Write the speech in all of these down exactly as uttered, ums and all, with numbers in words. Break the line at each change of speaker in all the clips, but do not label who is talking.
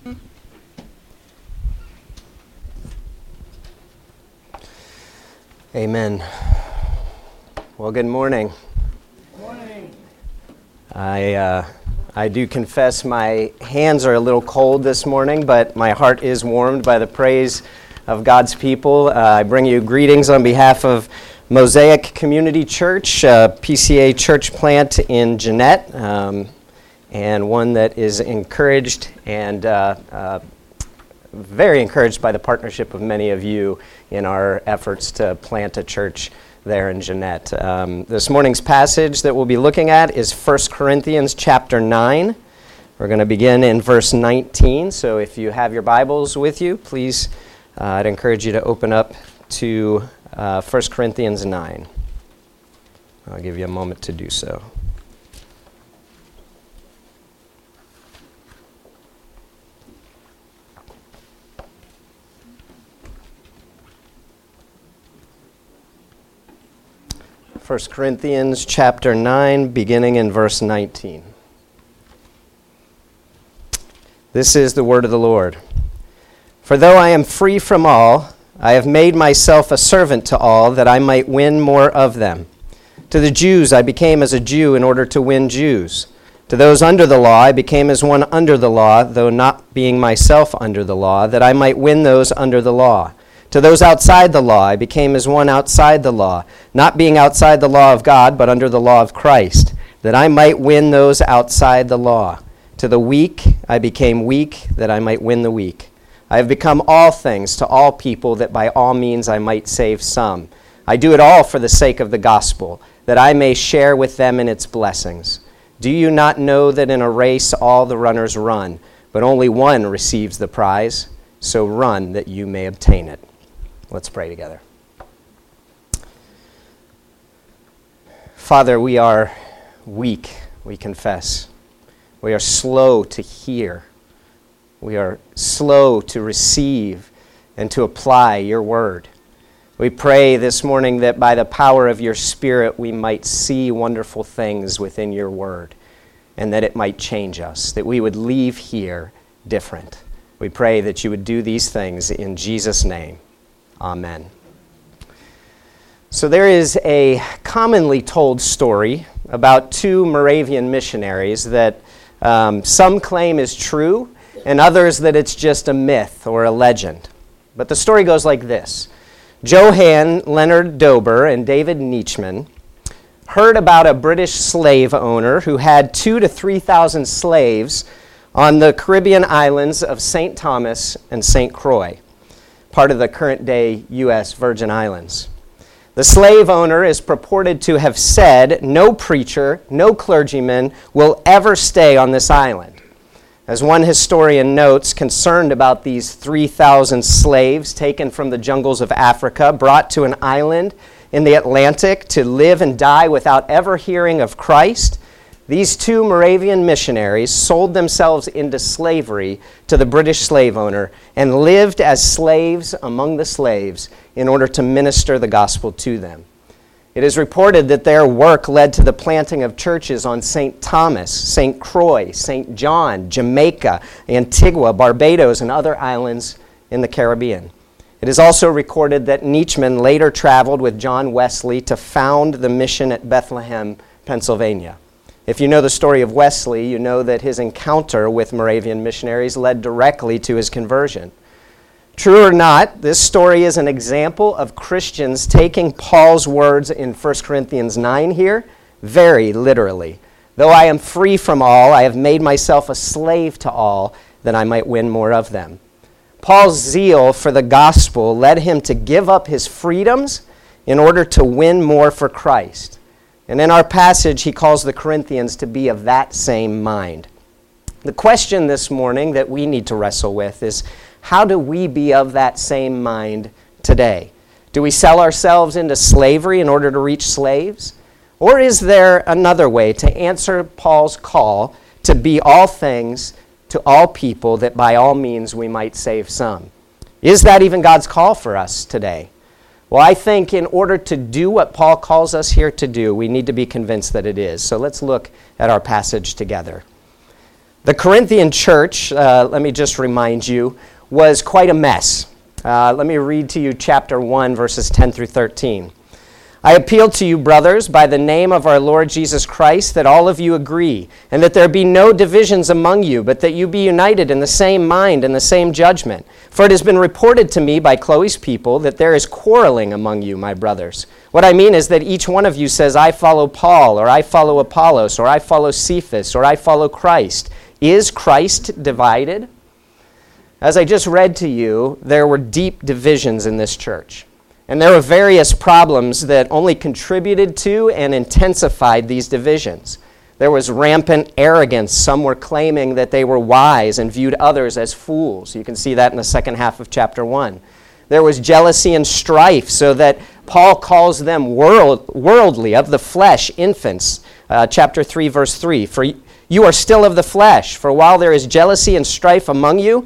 Amen. Well, good morning.
Good morning.
I uh, I do confess my hands are a little cold this morning, but my heart is warmed by the praise of God's people. Uh, I bring you greetings on behalf of Mosaic Community Church, uh, P C A church plant in Jeanette, um, and one that is encouraged and uh, uh, very encouraged by the partnership of many of you in our efforts to plant a church there in Jeanette. Um, this morning's passage that we'll be looking at is First Corinthians chapter nine. We're going to begin in verse nineteen, so if you have your Bibles with you, please, uh, I'd encourage you to open up to uh, First Corinthians nine. I'll give you a moment to do so. First Corinthians chapter nine, beginning in verse nineteen. This is the word of the Lord. For though I am free from all, I have made myself a servant to all, that I might win more of them. To the Jews I became as a Jew in order to win Jews. To those under the law I became as one under the law, though not being myself under the law, that I might win those under the law. To those outside the law, I became as one outside the law, not being outside the law of God, but under the law of Christ, that I might win those outside the law. To the weak, I became weak, that I might win the weak. I have become all things to all people, that by all means I might save some. I do it all for the sake of the gospel, that I may share with them in its blessings. Do you not know that in a race all the runners run, but only one receives the prize? So run that you may obtain it. Let's pray together. Father, we are weak, we confess. We are slow to hear. We are slow to receive and to apply your word. We pray this morning that by the power of your Spirit we might see wonderful things within your word and that it might change us, that we would leave here different. We pray that you would do these things in Jesus' name. Amen. So there is a commonly told story about two Moravian missionaries that um, some claim is true and others that it's just a myth or a legend. But the story goes like this. Johann Leonard Dober and David Nietzschman heard about a British slave owner who had two to three thousand slaves on the Caribbean islands of Saint Thomas and Saint Croix, part of the current-day U S Virgin Islands. The slave owner is purported to have said, no preacher, no clergyman will ever stay on this island. As one historian notes, concerned about these three thousand slaves taken from the jungles of Africa, brought to an island in the Atlantic to live and die without ever hearing of Christ, these two Moravian missionaries sold themselves into slavery to the British slave owner and lived as slaves among the slaves in order to minister the gospel to them. It is reported that their work led to the planting of churches on Saint Thomas, Saint Croix, Saint John, Jamaica, Antigua, Barbados, and other islands in the Caribbean. It is also recorded that Nietzschman later traveled with John Wesley to found the mission at Bethlehem, Pennsylvania. If you know the story of Wesley, you know that his encounter with Moravian missionaries led directly to his conversion. True or not, this story is an example of Christians taking Paul's words in First Corinthians nine here very literally. Though I am free from all, I have made myself a slave to all, that I might win more of them. Paul's zeal for the gospel led him to give up his freedoms in order to win more for Christ. And in our passage, he calls the Corinthians to be of that same mind. The question this morning that we need to wrestle with is, how do we be of that same mind today? Do we sell ourselves into slavery in order to reach slaves? Or is there another way to answer Paul's call to be all things to all people, that by all means we might save some? Is that even God's call for us today? Well, I think in order to do what Paul calls us here to do, we need to be convinced that it is. So let's look at our passage together. The Corinthian church, uh, let me just remind you, was quite a mess. Uh, let me read to you chapter one, verses ten through thirteen. I appeal to you, brothers, by the name of our Lord Jesus Christ, that all of you agree, and that there be no divisions among you, but that you be united in the same mind and the same judgment. For it has been reported to me by Chloe's people that there is quarreling among you, my brothers. What I mean is that each one of you says, I follow Paul, or I follow Apollos, or I follow Cephas, or I follow Christ. Is Christ divided? As I just read to you, there were deep divisions in this church. And there were various problems that only contributed to and intensified these divisions. There was rampant arrogance. Some were claiming that they were wise and viewed others as fools. You can see that in the second half of chapter one. There was jealousy and strife, so that Paul calls them world, worldly, of the flesh, infants. Uh, chapter three, verse three. For you are still of the flesh, for while there is jealousy and strife among you,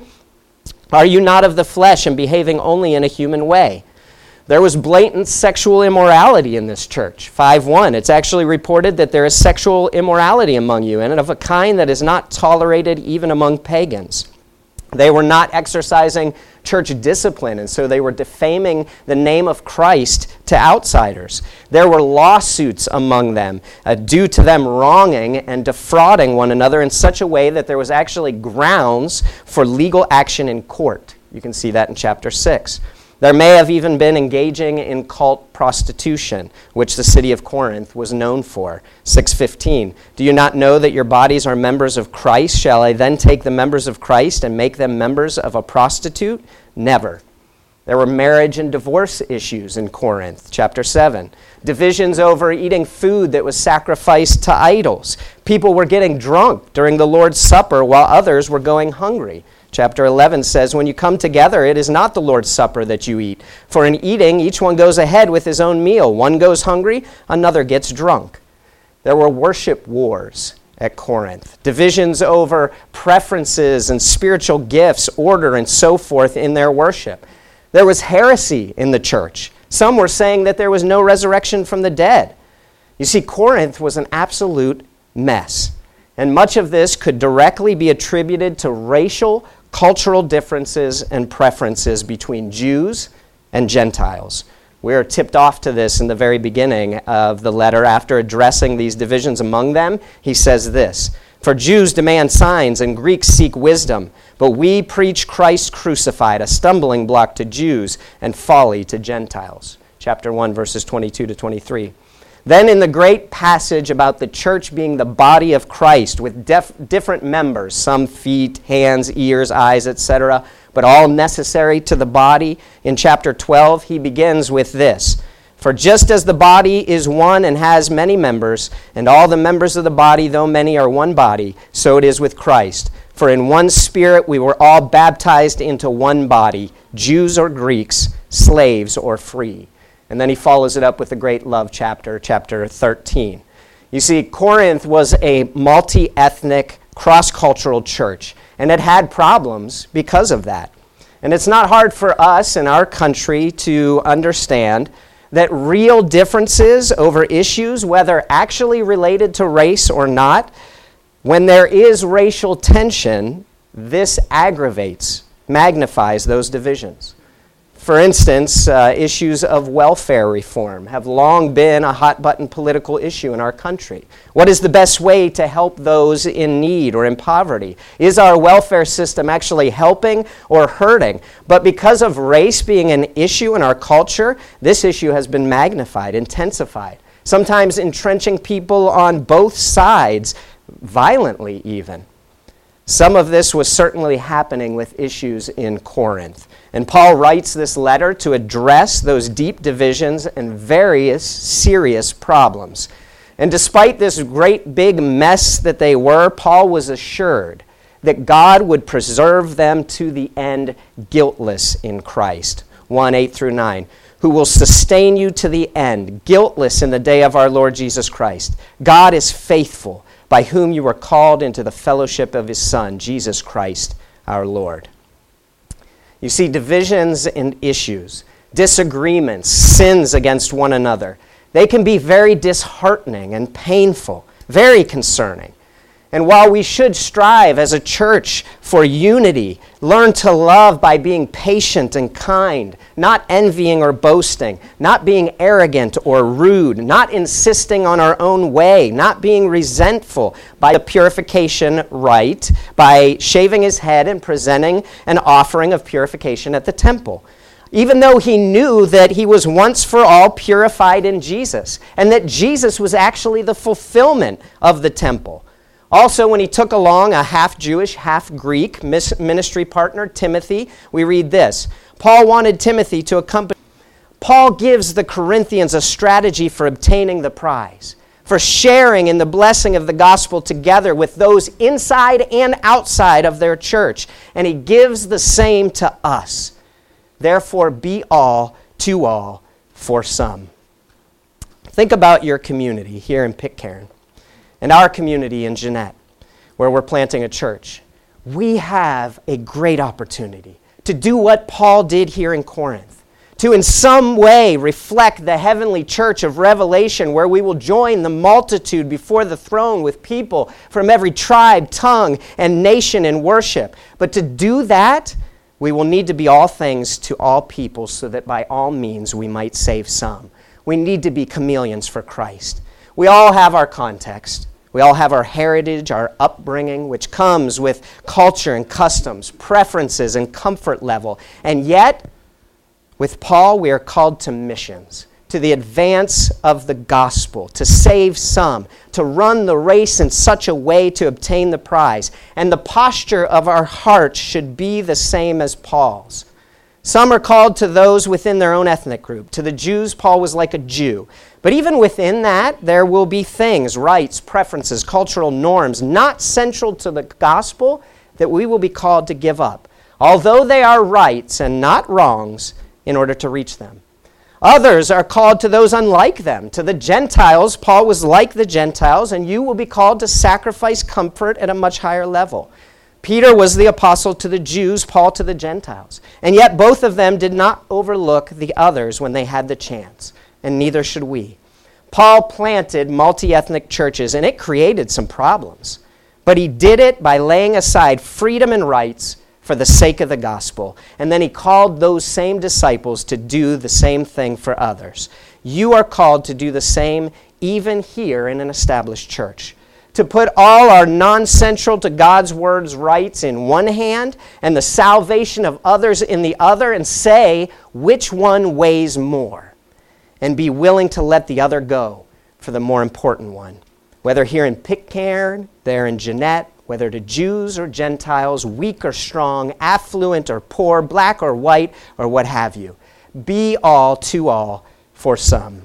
are you not of the flesh and behaving only in a human way? There was blatant sexual immorality in this church. five one, it's actually reported that there is sexual immorality among you, and of a kind that is not tolerated even among pagans. They were not exercising church discipline, and so they were defaming the name of Christ to outsiders. There were lawsuits among them uh, due to them wronging and defrauding one another in such a way that there was actually grounds for legal action in court. You can see that in chapter six. There may have even been engaging in cult prostitution, which the city of Corinth was known for. six fifteen, do you not know that your bodies are members of Christ? Shall I then take the members of Christ and make them members of a prostitute? Never. There were marriage and divorce issues in Corinth, chapter seven. Divisions over eating food that was sacrificed to idols. People were getting drunk during the Lord's Supper while others were going hungry. Chapter eleven says, when you come together, it is not the Lord's Supper that you eat. For in eating, each one goes ahead with his own meal. One goes hungry, another gets drunk. There were worship wars at Corinth. Divisions over preferences and spiritual gifts, order, and so forth in their worship. There was heresy in the church. Some were saying that there was no resurrection from the dead. You see, Corinth was an absolute mess. And much of this could directly be attributed to racial, cultural differences and preferences between Jews and Gentiles. We are tipped off to this in the very beginning of the letter. After addressing these divisions among them, he says this, for Jews demand signs and Greeks seek wisdom, but we preach Christ crucified, a stumbling block to Jews and folly to Gentiles. Chapter one, verses twenty-two to twenty-three. Then in the great passage about the church being the body of Christ with def- different members, some feet, hands, ears, eyes, et cetera, but all necessary to the body, in chapter twelve, he begins with this. For just as the body is one and has many members, and all the members of the body, though many, are one body, so it is with Christ. For in one Spirit we were all baptized into one body, Jews or Greeks, slaves or free. And then he follows it up with the great love chapter, chapter thirteen. You see, Corinth was a multi-ethnic, cross-cultural church, and it had problems because of that. And it's not hard for us in our country to understand that real differences over issues, whether actually related to race or not, when there is racial tension, this aggravates, magnifies those divisions. For instance, uh, issues of welfare reform have long been a hot-button political issue in our country. What is the best way to help those in need or in poverty? Is our welfare system actually helping or hurting? But because of race being an issue in our culture, this issue has been magnified, intensified, sometimes entrenching people on both sides, violently even. Some of this was certainly happening with issues in Corinth. And Paul writes this letter to address those deep divisions and various serious problems. And despite this great big mess that they were, Paul was assured that God would preserve them to the end guiltless in Christ. one, eight through nine. Who will sustain you to the end, guiltless in the day of our Lord Jesus Christ. God is faithful, by whom you were called into the fellowship of his Son, Jesus Christ our Lord. You see, divisions and issues, disagreements, sins against one another, they can be very disheartening and painful, very concerning. And while we should strive as a church for unity, learn to love by being patient and kind, not envying or boasting, not being arrogant or rude, not insisting on our own way, not being resentful, by the purification rite, by shaving his head and presenting an offering of purification at the temple. Even though he knew that he was once for all purified in Jesus, and that Jesus was actually the fulfillment of the temple. Also, when he took along a half-Jewish, half-Greek ministry partner, Timothy, we read this. Paul wanted Timothy to accompany. Paul gives the Corinthians a strategy for obtaining the prize, for sharing in the blessing of the gospel together with those inside and outside of their church. And he gives the same to us. Therefore, be all to all for some. Think about your community here in Pitcairn and our community in Jeanette, where we're planting a church. We have a great opportunity to do what Paul did here in Corinth, to in some way reflect the heavenly church of Revelation, where we will join the multitude before the throne with people from every tribe, tongue, and nation in worship. But to do that, we will need to be all things to all people, so that by all means we might save some. We need to be chameleons for Christ. We all have our context. We all have our heritage, our upbringing, which comes with culture and customs, preferences and comfort level. And yet, with Paul, we are called to missions, to the advance of the gospel, to save some, to run the race in such a way to obtain the prize. And the posture of our hearts should be the same as Paul's. Some are called to those within their own ethnic group. To the Jews, Paul was like a Jew. But even within that, there will be things, rights, preferences, cultural norms, not central to the gospel, that we will be called to give up, although they are rights and not wrongs, in order to reach them. Others are called to those unlike them. To the Gentiles, Paul was like the Gentiles, and you will be called to sacrifice comfort at a much higher level. Peter was the apostle to the Jews, Paul to the Gentiles. And yet both of them did not overlook the others when they had the chance, and neither should we. Paul planted multi-ethnic churches, and it created some problems. But he did it by laying aside freedom and rights for the sake of the gospel. And then he called those same disciples to do the same thing for others. You are called to do the same even here in an established church. To put all our non-central to God's word's rights in one hand and the salvation of others in the other, and say which one weighs more, and be willing to let the other go for the more important one. Whether here in Pitcairn, there in Jeanette, whether to Jews or Gentiles, weak or strong, affluent or poor, black or white, or what have you. Be all to all for some.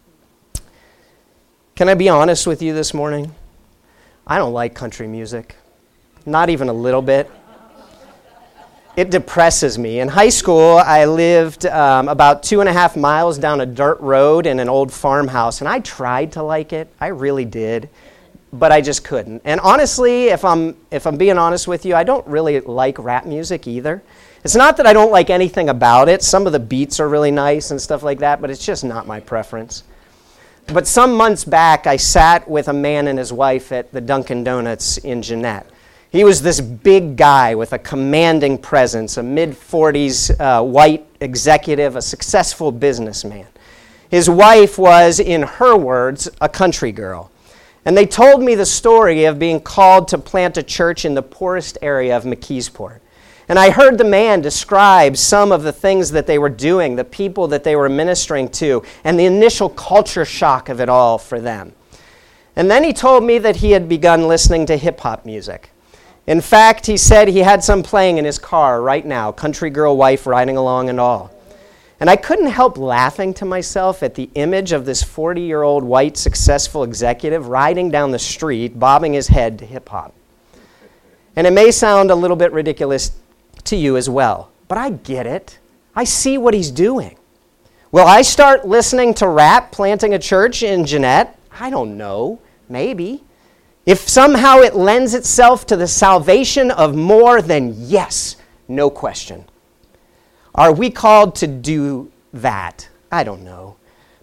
Can I be honest with you this morning? I don't like country music, not even a little bit. It depresses me. In high school, I lived um, about two and a half miles down a dirt road in an old farmhouse, and I tried to like it. I really did, but I just couldn't. And honestly, if I'm if I'm being honest with you, I don't really like rap music either. It's not that I don't like anything about it. Some of the beats are really nice and stuff like that, but it's just not my preference. But some months back, I sat with a man and his wife at the Dunkin' Donuts in Jeanette. He was this big guy with a commanding presence, a mid-forties uh, white executive, a successful businessman. His wife was, in her words, a country girl. And they told me the story of being called to plant a church in the poorest area of McKeesport. And I heard the man describe some of the things that they were doing, the people that they were ministering to, and the initial culture shock of it all for them. And then he told me that he had begun listening to hip-hop music. In fact, he said he had some playing in his car right now, country girl wife riding along and all. And I couldn't help laughing to myself at the image of this forty-year-old white successful executive riding down the street, bobbing his head to hip-hop. And it may sound a little bit ridiculous to you as well, but I get it. I see what he's doing. Will I start listening to rap, planting a church in Jeanette? I don't know. Maybe. If somehow it lends itself to the salvation of more, then yes, no question. Are we called to do that? I don't know.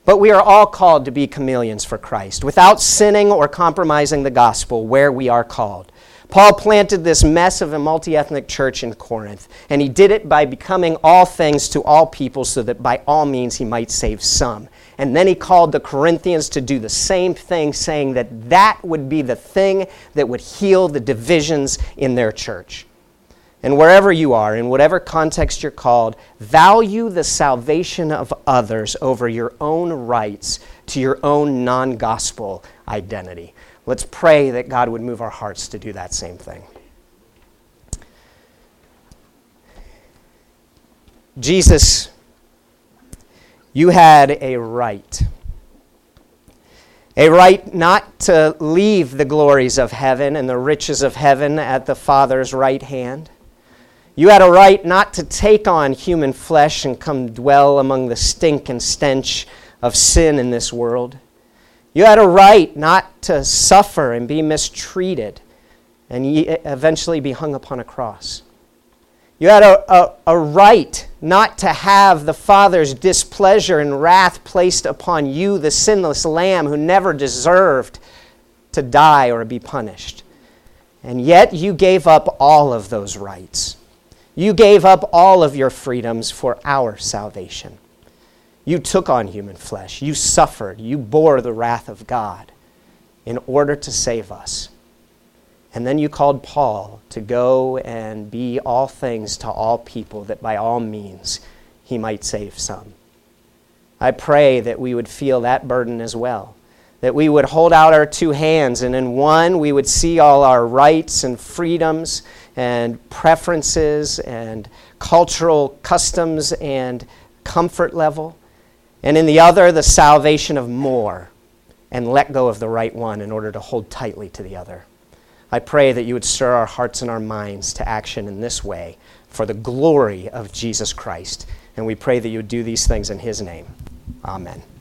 But we are all called to be chameleons for Christ, without sinning or compromising the gospel where we are called. Paul planted this mess of a multi-ethnic church in Corinth, and he did it by becoming all things to all people so that by all means he might save some. And then he called the Corinthians to do the same thing, saying that that would be the thing that would heal the divisions in their church. And wherever you are, in whatever context you're called, value the salvation of others over your own rights to your own non-gospel identity. Let's pray that God would move our hearts to do that same thing. Jesus, you had a right. A right not to leave the glories of heaven and the riches of heaven at the Father's right hand. You had a right not to take on human flesh and come dwell among the stink and stench of sin in this world. You had a right not to suffer and be mistreated and eventually be hung upon a cross. You had a, a, a right not to have the Father's displeasure and wrath placed upon you, the sinless Lamb who never deserved to die or be punished. And yet you gave up all of those rights. You gave up all of your freedoms for our salvation. You took on human flesh. You suffered. You bore the wrath of God in order to save us. And then you called Paul to go and be all things to all people, that by all means he might save some. I pray that we would feel that burden as well, that we would hold out our two hands, and in one we would see all our rights and freedoms and preferences and cultural customs and comfort level, and in the other, the salvation of more, and let go of the right one in order to hold tightly to the other. I pray that you would stir our hearts and our minds to action in this way for the glory of Jesus Christ. And we pray that you would do these things in his name. Amen.